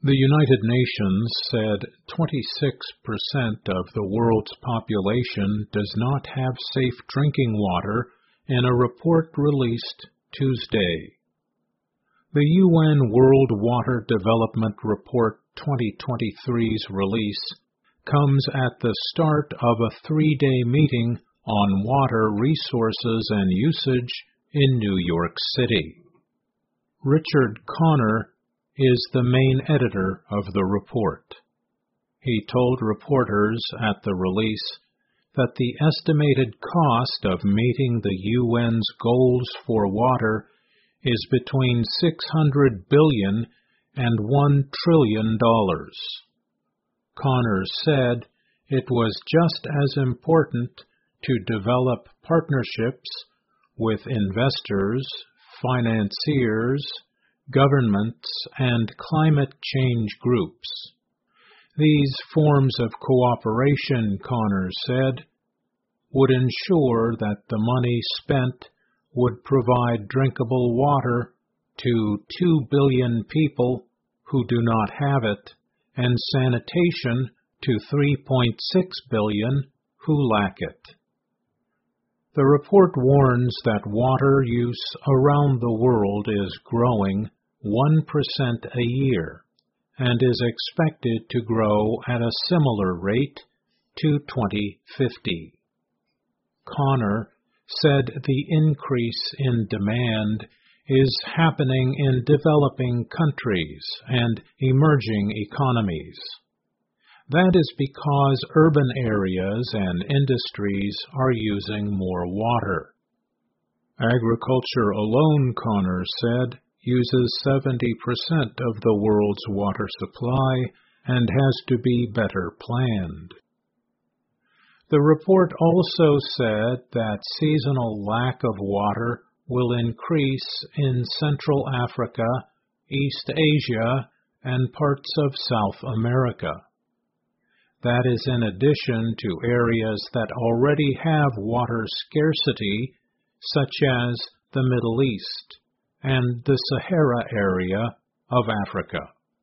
The United Nations said 26% of the world's population does not have safe drinking water in a report released Tuesday. The UN World Water Development Report 2023's release comes at the start of a 3-day meeting on water resources and usage in New York City. Richard Connor is the main editor of the report. He told reporters at the release that the estimated cost of meeting the UN's goals for water is between $600 billion and $1 trillion. Connor said it was just as important to develop partnerships with investors, financiers, governments, and climate change groups. These forms of cooperation, Connor said, would ensure that the money spent would provide drinkable water to 2 billion people who do not have it, and sanitation to 3.6 billion who lack it. The report warns that water use around the world is growing 1% a year and is expected to grow at a similar rate to 2050. Connor said the increase in demand is happening in developing countries and emerging economies. That is because urban areas and industries are using more water. Agriculture alone, Connor said, uses 70% of the world's water supply and has to be better planned. The report also said that seasonal lack of water will increase in Central Africa, East Asia, and parts of South America. That is in addition to areas that already have water scarcity, such as the Middle East and the Sahara area of Africa.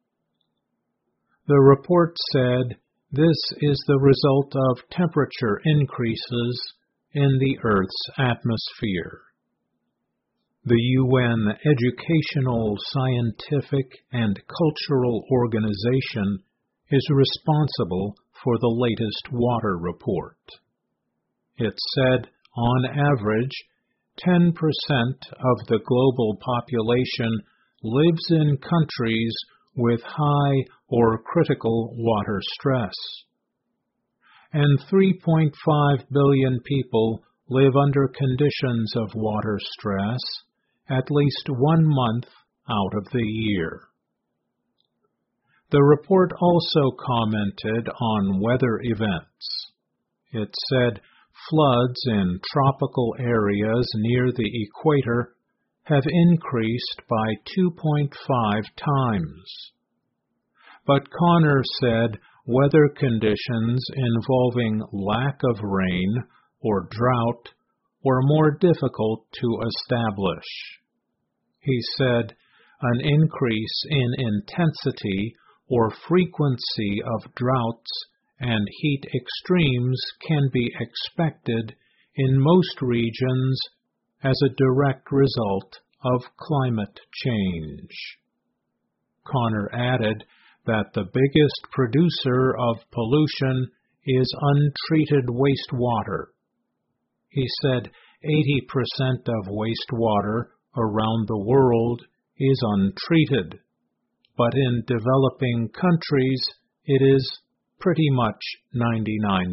The report said this is the result of temperature increases in the Earth's atmosphere. The UN Educational, Scientific, and Cultural Organization is responsible for the latest water report. It said, on average, 10% of the global population lives in countries with high or critical water stress, and 3.5 billion people live under conditions of water stress at least 1 month out of the year. The report also commented on weather events. It said floods in tropical areas near the equator have increased by 2.5 times. But Connor said weather conditions involving lack of rain or drought were more difficult to establish. He said an increase in intensity or frequency of droughts and heat extremes can be expected in most regions as a direct result of climate change. Connor added that the biggest producer of pollution is untreated wastewater. He said 80% of wastewater around the world is untreated, but in developing countries it is pretty much 99%.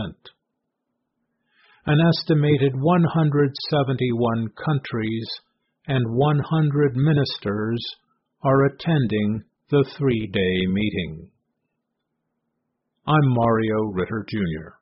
An estimated 171 countries and 100 ministers are attending the 3-day meeting. I'm Mario Ritter, Jr.